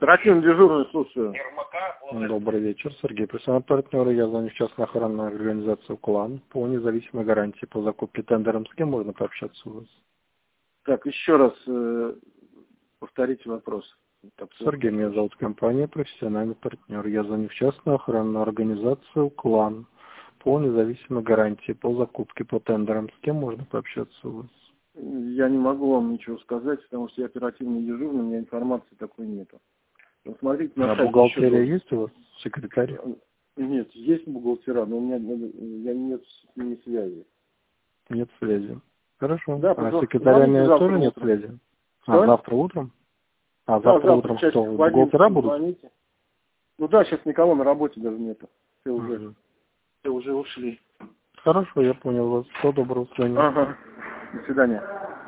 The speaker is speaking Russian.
Оперативно дежурный, слушаю. Добрый вечер, Сергей. Профессиональный партнер. Я звоню в частную охранную организацию «Клан» по независимой гарантии по закупке тендером. С кем можно пообщаться у вас? Так, еще раз повторите вопрос. Сергей, меня зовут компания «Профессиональный партнер». Я звоню в частную охранную организацию «Клан» по независимой гарантии по закупке по тендерам. С кем можно пообщаться у вас? Я не могу вам ничего сказать, потому что я оперативный дежурный, у меня информации такой нету. Смотрите на сайте. Бухгалтерия есть у вас? Секретарь? Нет, есть бухгалтера, но у меня нет с ними связи. Нет связи. Хорошо. Да, а с секретарями тоже нет утром. связи? Что? Завтра утром? Да, завтра утром что? Бухгалтера будут? Звоните. Ну да, сейчас никого на работе даже нету. Все уже ушли. Хорошо, я понял вас. Всего доброго, до свидания. Ага. До свидания.